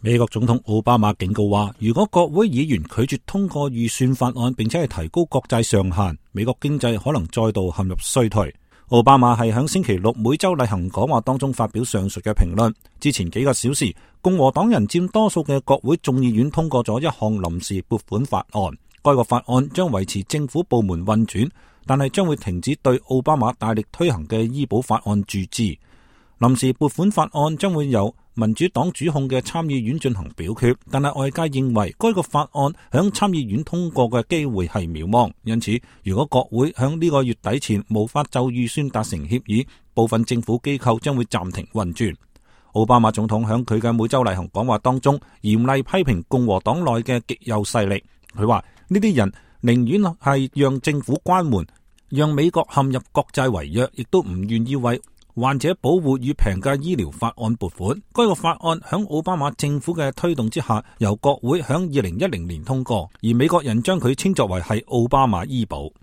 美國總統奧巴馬警告話，如果國會議員拒絕通過預算法案，並且係提高國債上限，美國經濟可能再度陷入衰退。奧巴馬係響星期六每周例行講話當中發表上述嘅評論。之前幾個小時，共和黨人佔多數嘅國會眾議院通過咗一項臨時撥款法案，該個法案將維持政府部門運轉，但係將會停止對奧巴馬大力推行嘅醫保法案注資。臨時撥款法案將會由民主黨主控嘅參議院進行表決，但係外界認為該個法案響參議院通過嘅機會係渺茫，因此如果國會響呢個月底前無法就預算達成協議，部分政府機構將會暫停運轉。奧巴馬總統響佢嘅每周例行講話當中嚴厲批評共和黨內嘅極右勢力，佢話呢啲人寧願係讓政府關門，讓美國陷入國債違約，亦都唔願意為患者保護與平價醫療法案撥款。該個法案響奧巴馬政府嘅推動之下，由國會響2010年通過，而美國人將佢稱作為係奧巴馬醫保。